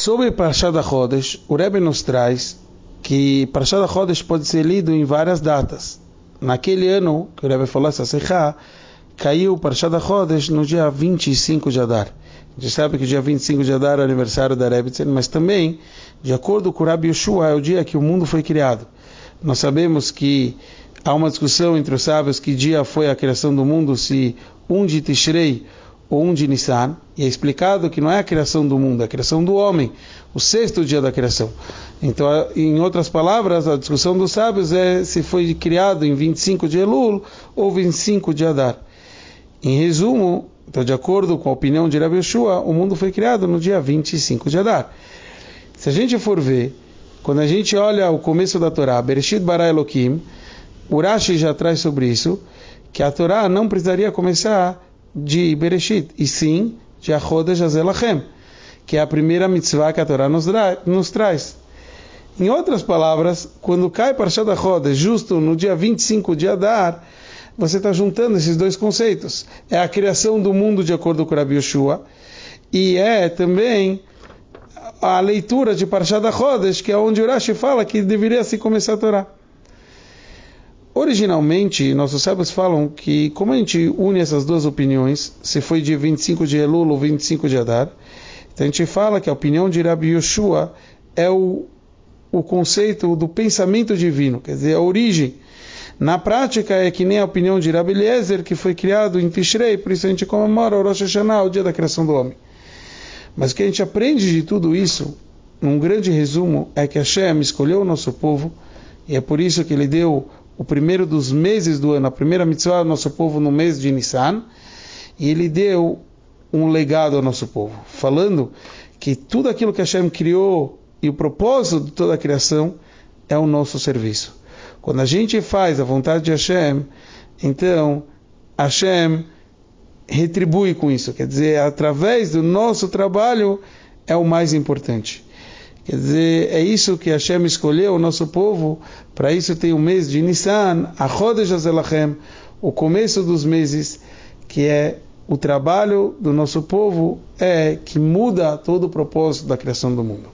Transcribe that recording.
Sobre Parashat HaChodesh, o Rebbe nos traz que Parashat HaChodesh pode ser lido em várias datas. Naquele ano que o Rebbe falou essa Seichá, caiu Parashat HaChodesh no dia 25 de Adar. A gente sabe que o dia 25 de Adar é o aniversário da Rebbetzin, mas também, de acordo com o Rabbi Yoshua, é o dia que o mundo foi criado. Nós sabemos que há uma discussão entre os sábios que dia foi a criação do mundo, se um de Tishrei ou um de Nissan, e é explicado que não é a criação do mundo, é a criação do homem, o sexto dia da criação. Então, em outras palavras, a discussão dos sábios é se foi criado em 25 de Elul ou 25 de Adar. Em resumo, então, de acordo com a opinião de Rabbi Yoshua, o mundo foi criado no dia 25 de Adar. Se a gente for ver, quando a gente olha o começo da Torá, Bereshit bara Elokim, o Rashi já traz sobre isso, que a Torá não precisaria começar de Bereshit, e sim de Achodesh Azelachem, que é a primeira mitzvah que a Torá nos traz. Em outras palavras, quando cai Parashat HaChodesh, justo no dia 25 de Adar, você está juntando esses dois conceitos. É a criação do mundo de acordo com Rabbi Yoshua, e é também a leitura de Parashat HaChodesh, que é onde o Rashi fala que deveria se começar a Torá. Originalmente, nossos sábios falam que, como a gente une essas duas opiniões, se foi de 25 de Elul ou 25 de Adar, então a gente fala que a opinião de Rabbi Yoshua é o conceito do pensamento divino, quer dizer, a origem. Na prática é que nem a opinião de Rabbi Eliezer, que foi criado em Tishrei, por isso a gente comemora o Rosh Hashanah, o dia da criação do homem. Mas o que a gente aprende de tudo isso, num grande resumo, é que Hashem escolheu o nosso povo, e é por isso que ele deu o primeiro dos meses do ano, a primeira mitzvah ao nosso povo no mês de Nissan, e ele deu um legado ao nosso povo, falando que tudo aquilo que Hashem criou e o propósito de toda a criação é o nosso serviço. Quando a gente faz a vontade de Hashem, então Hashem retribui com isso, quer dizer, através do nosso trabalho é o mais importante. Quer dizer, é isso que Hashem escolheu, o nosso povo, para isso tem o mês de Nissan, Achodesh Azelachem, o começo dos meses, que é o trabalho do nosso povo, que muda todo o propósito da criação do mundo.